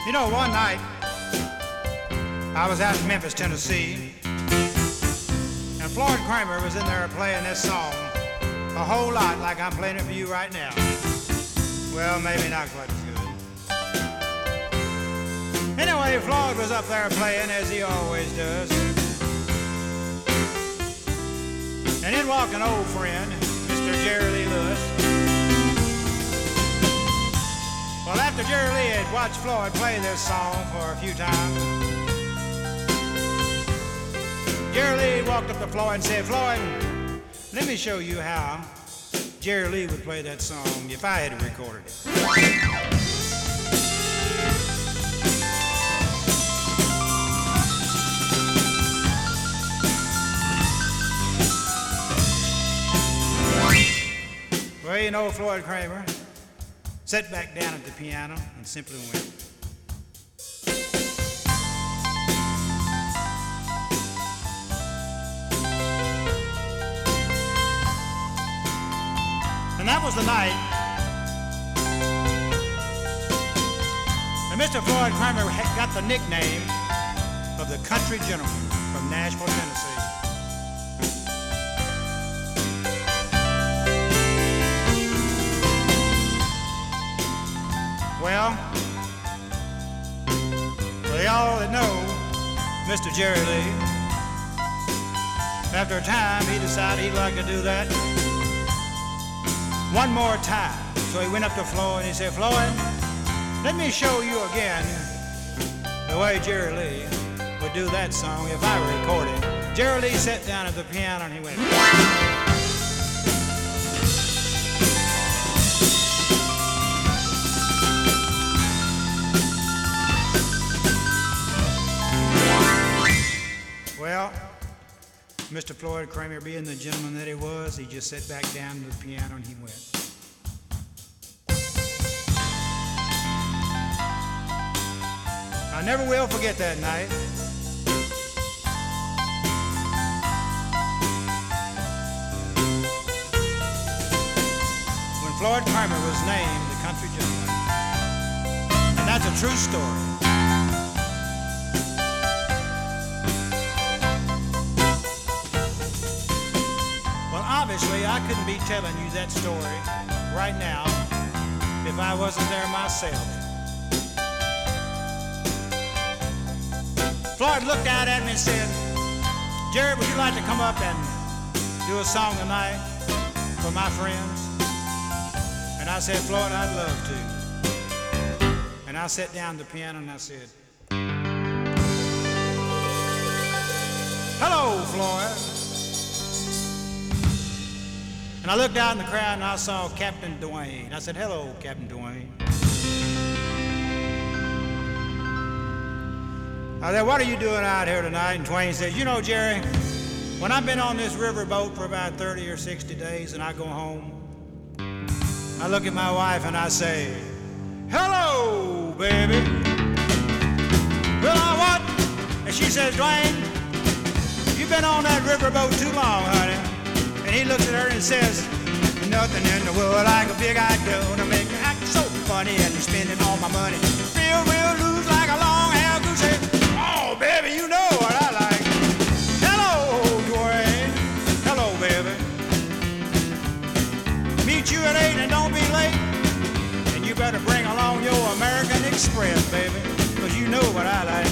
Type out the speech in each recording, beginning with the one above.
You know, one night I was out in Memphis, Tennessee, and Floyd Kramer was in there playing this song a whole lot like I'm playing it for you right now. Well, maybe not quite as good. Anyway, Floyd was up there playing as he always does. And in walked an old friend, Mr. Jerry Lee Lewis. Well, after Jerry Lee had watched Floyd play this song for a few times, Jerry Lee walked up to Floyd and said, "Floyd, let me show you how Jerry Lee would play that song if I had recorded it." Well, you know, Floyd Kramer sat back down at the piano and simply went. And that was the night that Mr. Floyd Kramer got the nickname of the Country Gentleman from Nashville, Tennessee. Well, for y'all that know Mr. Jerry Lee, after a time he decided he'd like to do that one more time. So he went up to Floyd and he said, "Floyd, let me show you again the way Jerry Lee would do that song if I recorded it." Jerry Lee sat down at the piano and he went. Well, Mr. Floyd Kramer, being the gentleman that he was, he just sat back down to the piano and he went. I never will forget that night. When Floyd Kramer was named the Country Gentleman. And that's a true story. Obviously, I couldn't be telling you that story right now if I wasn't there myself. Floyd looked out at me and said, "Jerry, would you like to come up and do a song tonight for my friends?" And I said, "Floyd, I'd love to." And I sat down at the piano and I said, "Hello, Floyd." And I looked out in the crowd and I saw Captain Dwayne. I said, "Hello, Captain Dwayne." I said, "What are you doing out here tonight?" And Dwayne said, "You know, Jerry, when I've been on this riverboat for about 30 or 60 days and I go home, I look at my wife and I say, 'Hello, baby.' Well, I what?" And she says, "Dwayne, you've been on that riverboat too long, honey." And he looks at her and says, "Nothing in the world like a big-eyed girl to make me act so funny and spending all my money. Real loose like a long-haired goose." "Oh, baby, you know what I like." "Hello, Dwayne." "Hello, baby." "Meet you at 8 and don't be late. And you better bring along your American Express, baby, because you know what I like.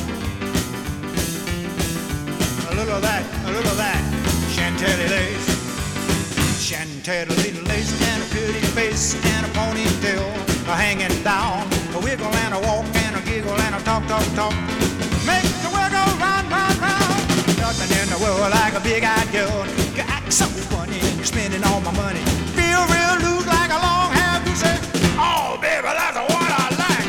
A little of that, a little of that. Chantilly lace. Chantilly lace and a pretty face and a ponytail hanging down. A wiggle and a walk and a giggle and a talk. Make the world go round. Nothing in the world like a big-eyed girl. You act so funny and you're spending all my money. Feel real loose like a long-haired goose." "Oh, baby, that's what I like."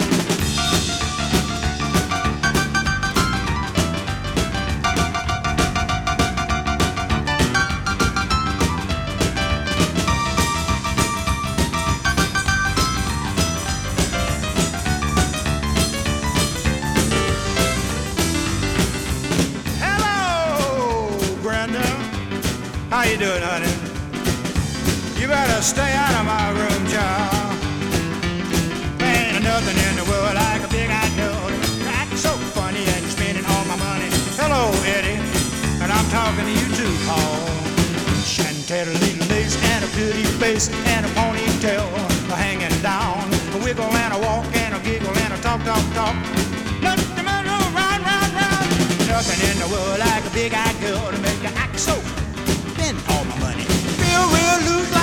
How you doing, honey? You better stay out of my room, child. Ain't nothing in the world like a big-eyed girl. Had a little lace and a pretty face and a ponytail hanging down. A wiggle and a walk and a giggle and a talk, talk, talk. Nothing but a round, round, round. Nothing in the world like a big-eyed girl to make you act so. Spend all my money. Real, real loose.